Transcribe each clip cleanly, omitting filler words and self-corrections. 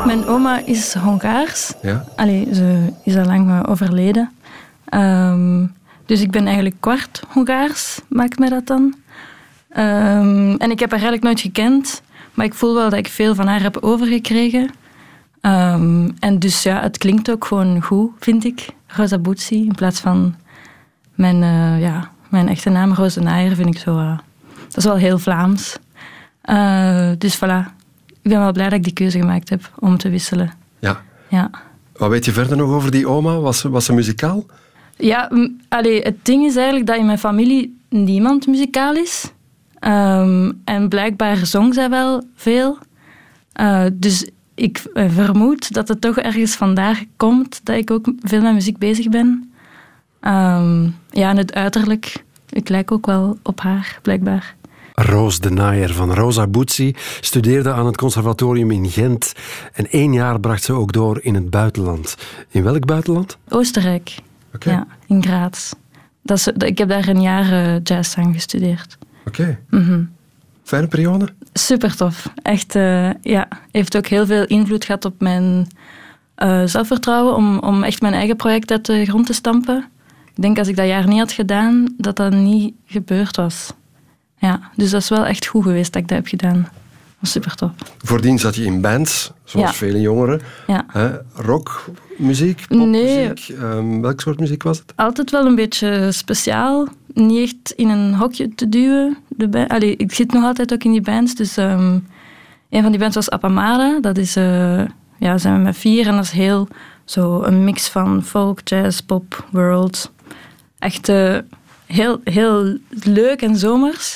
Mijn oma is Hongaars. Ja? Allee, ze is al lang overleden. Dus ik ben eigenlijk kwart Hongaars, maakt mij dat dan. En ik heb haar eigenlijk nooit gekend, maar ik voel wel dat ik veel van haar heb overgekregen. En dus ja, het klinkt ook gewoon goed, vind ik. Rosa Butzi, in plaats van mijn echte naam, Roos de Naaier, vind ik zo... dat is wel heel Vlaams. Dus voilà. Ik ben wel blij dat ik die keuze gemaakt heb om te wisselen. Ja. Wat weet je verder nog over die oma? Was ze muzikaal? Ja, het ding is eigenlijk dat in mijn familie niemand muzikaal is. En blijkbaar zong zij wel veel. Dus ik vermoed dat het toch ergens vandaar komt dat ik ook veel met muziek bezig ben. En het uiterlijk, ik lijk ook wel op haar, blijkbaar. Roos de Naaier van Rosa Butzi studeerde aan het conservatorium in Gent. En 1 jaar bracht ze ook door in het buitenland. In welk buitenland? Oostenrijk. Okay. Ja, in Graz. Ik heb daar 1 jaar jazzzang gestudeerd. Oké. Mm-hmm. Fijne periode? Super tof. Echt, heeft ook heel veel invloed gehad op mijn zelfvertrouwen om echt mijn eigen project uit de grond te stampen. Ik denk als ik dat jaar niet had gedaan, dat niet gebeurd was. Ja, dus dat is wel echt goed geweest dat ik dat heb gedaan. Dat was super tof. Voordien zat je in bands, zoals vele jongeren. Ja. Rockmuziek, popmuziek. Nee. Welk soort muziek was het? Altijd wel een beetje speciaal. Niet echt in een hokje te duwen. Ik zit nog altijd ook in die bands. Dus een van die bands was Apamada. Dat is, zijn we met 4 en dat is heel zo een mix van folk, jazz, pop, world. Echt heel, heel leuk en zomers.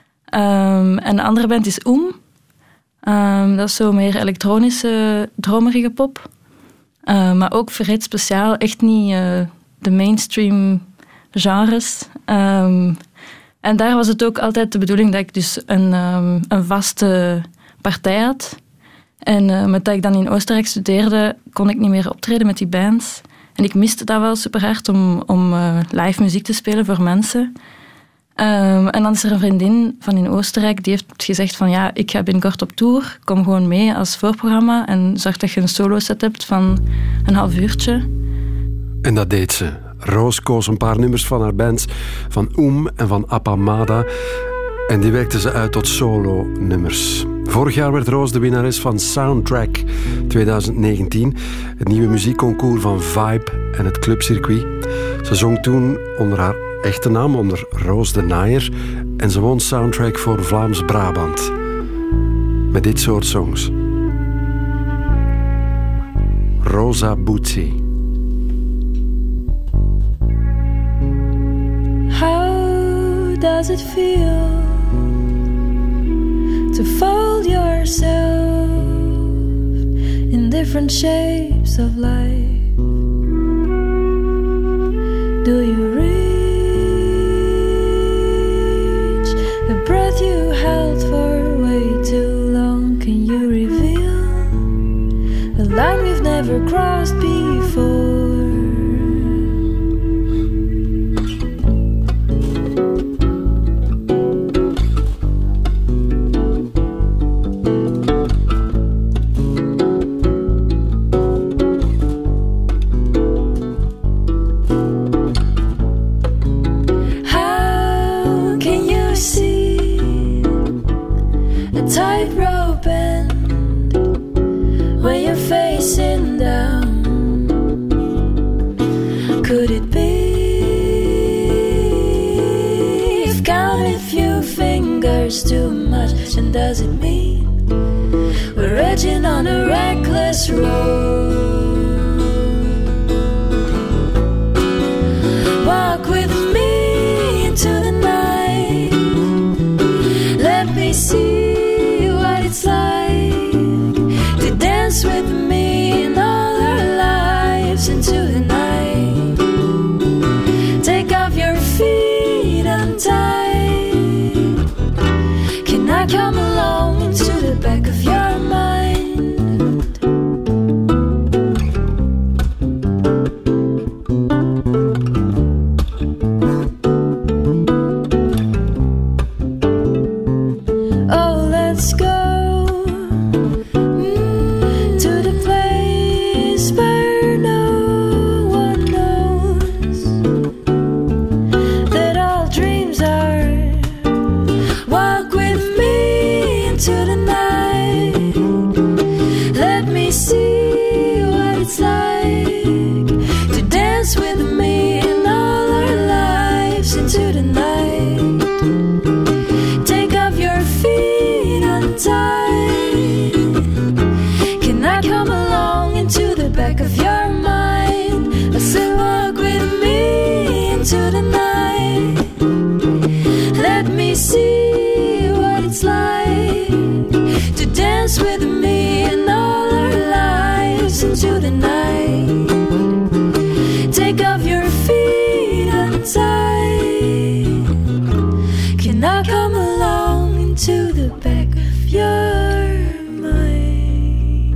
En de andere band is dat is zo meer elektronische, dromerige pop. Maar ook verreed speciaal. Echt niet de mainstream genres. En daar was het ook altijd de bedoeling dat ik dus een vaste partij had. En met dat ik dan in Oostenrijk studeerde, kon ik niet meer optreden met die bands. En ik miste dat wel super hard om live muziek te spelen voor mensen. En dan is er een vriendin van in Oostenrijk die heeft gezegd van ja, ik ga binnenkort op tour, kom gewoon mee als voorprogramma en zorg dat je een solo-set hebt van een half uurtje. En dat deed ze. Roos koos een paar nummers van haar bands, van en van Apamada. En die werkte ze uit tot solo-nummers. Vorig jaar werd Roos de winnares van Soundtrack 2019, het nieuwe muziekconcours van Vibe en het clubcircuit. Ze zong toen onder haar echte naam, onder Roos de Naaier, en ze won Soundtrack voor Vlaams-Brabant. Met dit soort songs. Rosa Butzi. How does it feel to fold yourself in different shapes of life? Do you reach the breath you held for way too long? Can you reveal a line we've never crossed before? Tightrope bend when you're facing down. Could it be you've counted few fingers too much? And does it mean we're edging on a reckless road? Walk with me into the night. Let me see it's like to dance with me in all our lives into the night. Take off your feet untied. Can I come along to the back of your mind? into the night. Let me see what it's like to dance with me and all our lives into the night. Take off your feet untied. Can I come along into the back of your mind? I said walk with me into the night. Let me see what it's like to dance with me and all our lives into the night. Take off your feet untied. Can I come along into the back of your mind?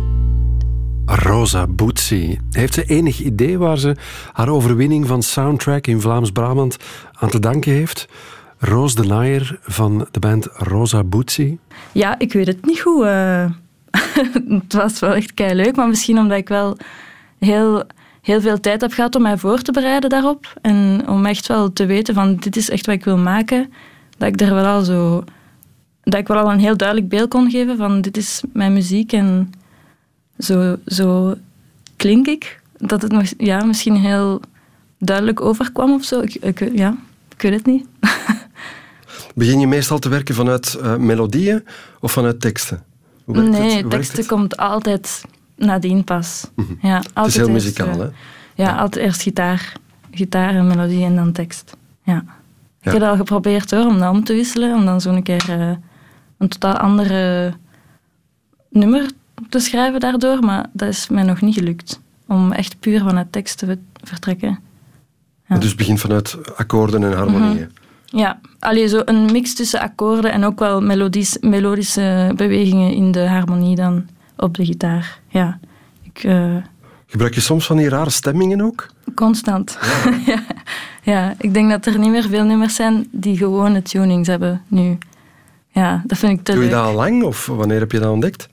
Rosa Boetsie. Heeft ze enig idee waar ze haar overwinning van Soundtrack in Vlaams-Brabant aan te danken heeft? Roos de Naaier van de band Rosa Boetsie? Ja, ik weet het niet goed. Het was wel echt keileuk, maar misschien omdat ik wel heel veel tijd heb gehad om mij voor te bereiden daarop. En om echt wel te weten van dit is echt wat ik wil maken. Dat ik wel al een heel duidelijk beeld kon geven van dit is mijn muziek en zo klink ik. Dat het nog, misschien heel duidelijk overkwam of zo. Ik weet het niet. Begin je meestal te werken vanuit melodieën of vanuit teksten? Teksten komt altijd nadien pas. Mm-hmm. Ja, het is heel muzikaal, hè? Ja, altijd eerst gitaar en melodie en dan tekst. Ja. Ik heb dat al geprobeerd hoor, om dat om te wisselen, om dan zo'n keer een totaal andere nummer te schrijven daardoor, maar dat is mij nog niet gelukt. Om echt puur vanuit tekst te vertrekken. Ja. Dus begin vanuit akkoorden en harmonieën. Mm-hmm. Ja, zo een mix tussen akkoorden en ook wel melodische bewegingen in de harmonie dan op de gitaar. Ja. Gebruik je soms van die rare stemmingen ook? Constant. Ja. Ja, ik denk dat er niet meer veel nummers zijn die gewone tunings hebben nu. Ja, dat vind ik te leuk. Doe je dat al lang of wanneer heb je dat ontdekt?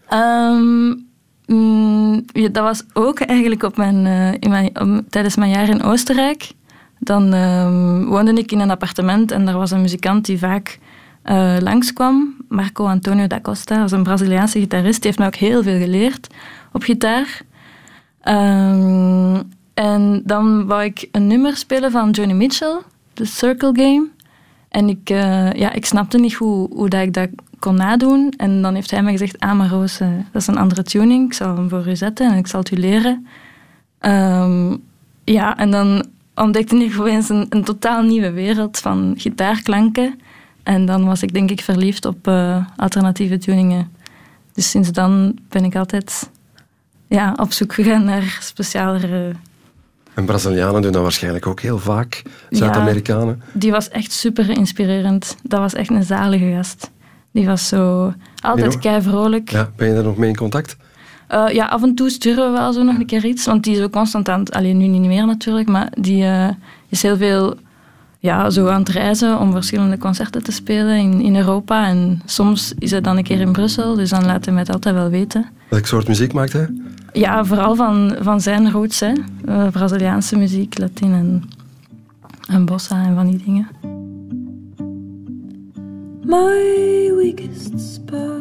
Dat was ook eigenlijk tijdens mijn jaar in Oostenrijk. Dan woonde ik in een appartement en er was een muzikant die vaak langskwam. Marco Antonio da Costa, dat was een Braziliaanse gitarist. Die heeft me ook heel veel geleerd op gitaar. En dan wou ik een nummer spelen van Joni Mitchell, The Circle Game. En ik snapte niet hoe dat ik dat kon nadoen. En dan heeft hij me gezegd, maar Roos, dat is een andere tuning. Ik zal hem voor u zetten en ik zal het u leren. En dan ontdekte ik opeens een totaal nieuwe wereld van gitaarklanken. En dan was ik denk ik verliefd op alternatieve tuningen. Dus sinds dan ben ik altijd op zoek gegaan naar specialere... En Brazilianen doen dat waarschijnlijk ook heel vaak. Zuid-Amerikanen. Ja, die was echt super inspirerend. Dat was echt een zalige gast. Die was zo altijd kei vrolijk. Ja, ben je daar nog mee in contact? Af en toe sturen we wel zo nog een keer iets. Want die is ook constant aan het... nu niet meer natuurlijk, maar die is heel veel zo aan het reizen om verschillende concerten te spelen in Europa. En soms is hij dan een keer in Brussel, dus dan laat hij mij het altijd wel weten. Welk soort muziek maakt hij? Ja, vooral van zijn roots, hè. Braziliaanse muziek, Latin en bossa en van die dingen. My weakest spot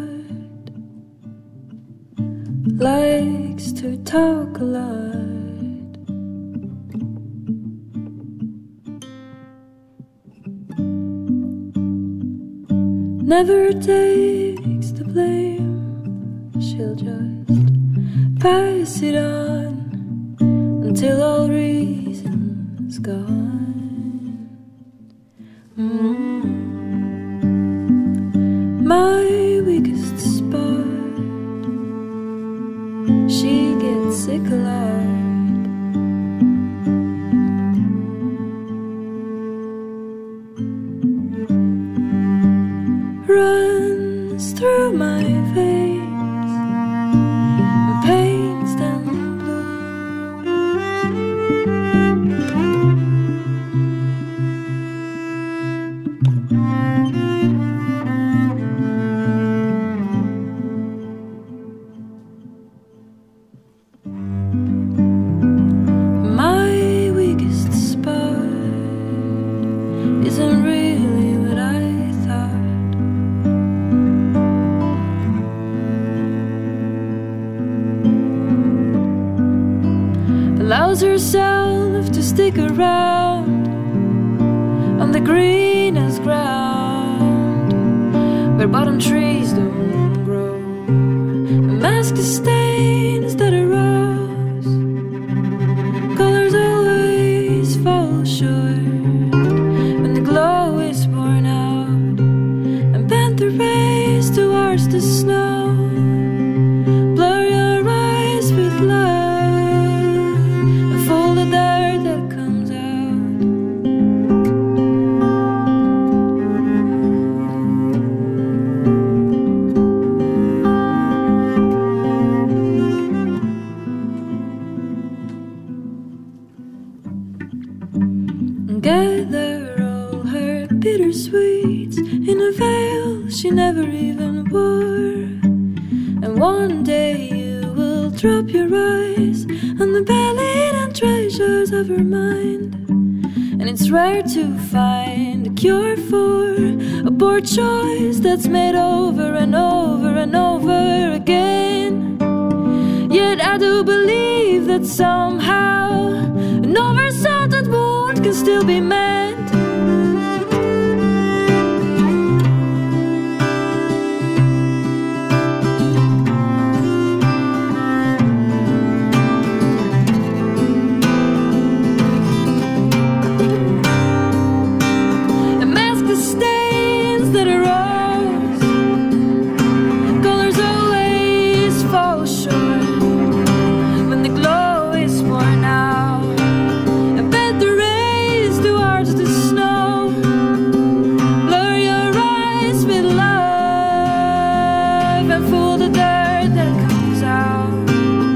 likes to talk a lot. Never takes the blame. She'll just pass it on until all reason's gone. My weakest spot, she gets sick a lot. Runs through my veins and pains them tells herself to stick around on the greenest ground where bottom trees don't grow. A mask of stains that arouse, colors always fall short when the glow is born out and bend the rays towards the snow. Blur your eyes with love and fold the dirt that comes out. Gather all her bittersweets in a veil she never even wore. And one day you will drop your eyes on the buried and treasures of her mind. And it's rare to find a cure for a poor choice that's made over and over and over again. Yet I do believe that somehow an oversalted wound can still be mended. A mask of stains that arose, colors always fall short when the glow is worn out and bend the rays towards the snow. Blur your eyes with love and fool the dirt that comes out.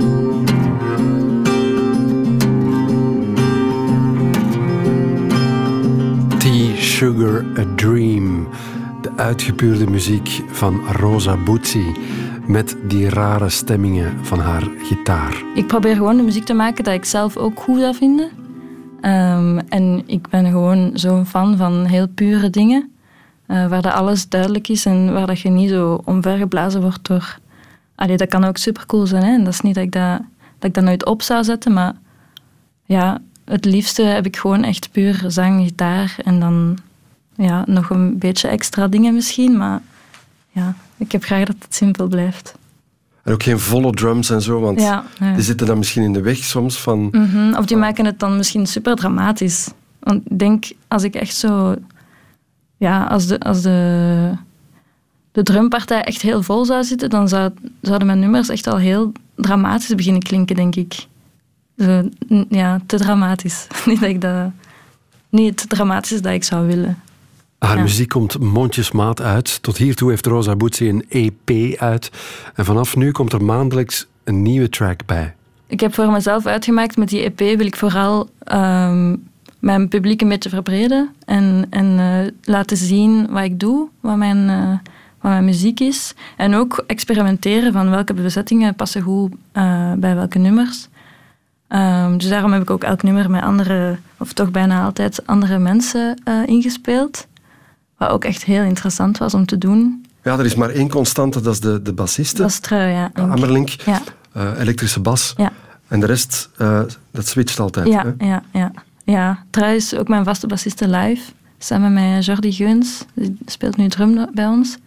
T-Sugar A Dream. De uitgepuurde muziek van Rosa Buzzi met die rare stemmingen van haar gitaar. Ik probeer gewoon de muziek te maken dat ik zelf ook goed zou vinden. En ik ben gewoon zo'n fan van heel pure dingen. Waar dat alles duidelijk is en waar dat je niet zo omvergeblazen wordt door... Allee, dat kan ook supercool zijn, hè? En dat is niet dat ik dat nooit op zou zetten, maar ja, het liefste heb ik gewoon echt puur zang, gitaar en dan ja, nog een beetje extra dingen misschien, maar ja, ik heb graag dat het simpel blijft. En ook geen volle drums en zo, want Ja, nee. die zitten dan misschien in de weg soms van... Of die maken het dan misschien super dramatisch. Want ik denk, als ik echt zo... Ja, als de drumpartij echt heel vol zou zitten, dan zouden mijn nummers echt al heel dramatisch beginnen klinken, denk ik. Zo, ja, te dramatisch. Niet het dramatisch dat ik zou willen. Haar muziek komt mondjesmaat uit. Tot hiertoe heeft Rosa Buzzi een EP uit. En vanaf nu komt er maandelijks een nieuwe track bij. Ik heb voor mezelf uitgemaakt, met die EP wil ik vooral mijn publiek een beetje verbreden. En laten zien wat ik doe, wat mijn muziek is. En ook experimenteren van welke bezettingen passen goed bij welke nummers. Dus daarom heb ik ook elk nummer met andere, of toch bijna altijd andere mensen ingespeeld. Wat ook echt heel interessant was om te doen. Ja, er is maar één constante, dat is de bassiste. Dat is Trui, ja. Ammerlink, Ja. elektrische bas. Ja. En de rest, dat switcht altijd. Ja, hè? ja. Trui is ook mijn vaste bassiste live. Samen met Jordi Geuns. Die speelt nu drum bij ons.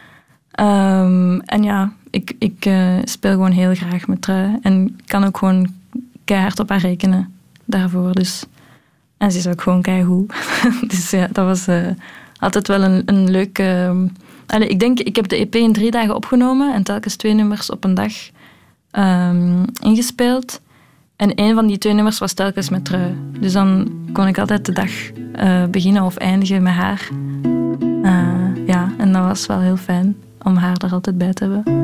En ja, ik speel gewoon heel graag met Trui. En kan ook gewoon keihard op haar rekenen daarvoor. Dus. En ze is ook gewoon keigoed. Dus ja, dat was altijd wel een leuke... ik denk, ik heb de EP in 3 dagen opgenomen en telkens 2 nummers op een dag ingespeeld. En 1 van die 2 nummers was telkens met Trui. Dus dan kon ik altijd de dag beginnen of eindigen met haar. Ja, en dat was wel heel fijn om haar er altijd bij te hebben.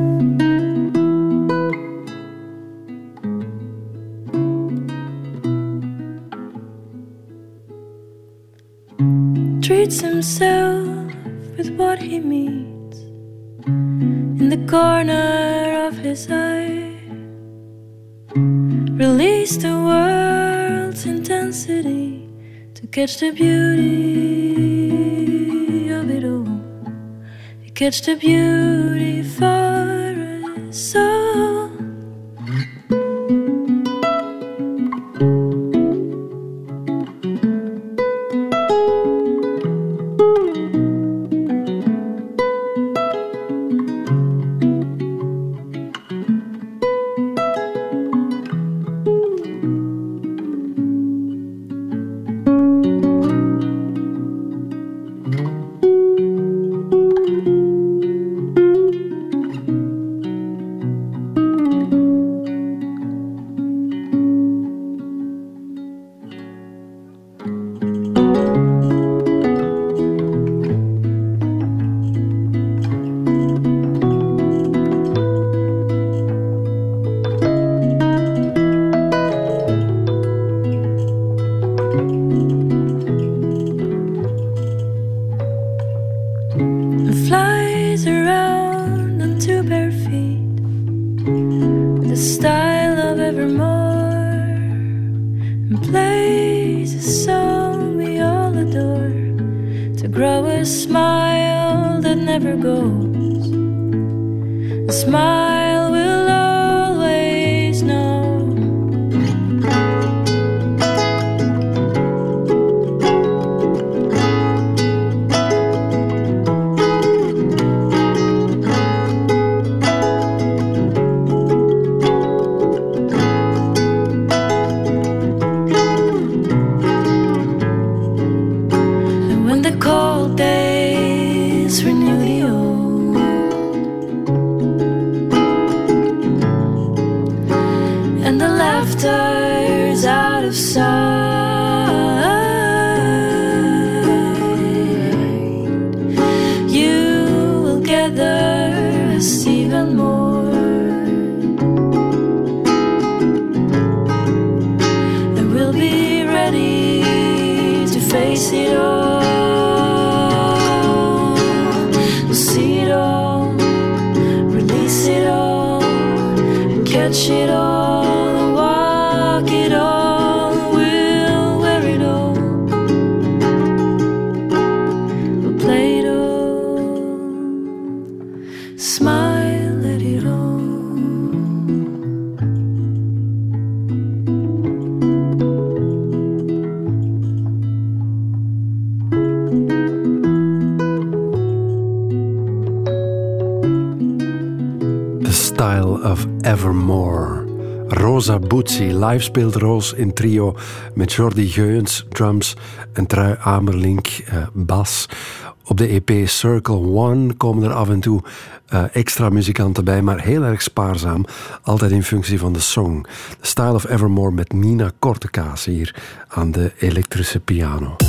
Treats himself with what he meets in the corner of his eye. Release the world's intensity to catch the beauty of it all. You catch the beauty for us all. a smile that never goes, a smile we'll always know. Laughter's out of sight. You will gather us even more, and we'll be ready to face it all. We'll see it all, release it all, and catch it all. It all, we'll wear it all, we'll play it all, smile at it all. The Style of Evermore. Rosa Buzzi. Live speelt Roos in trio met Jordi Geuns, drums en Trui Amerlink, bas. Op de EP Circle One komen er af en toe extra muzikanten bij, maar heel erg spaarzaam. Altijd in functie van de song. The Style of Evermore met Nina Kortekaas hier aan de elektrische piano.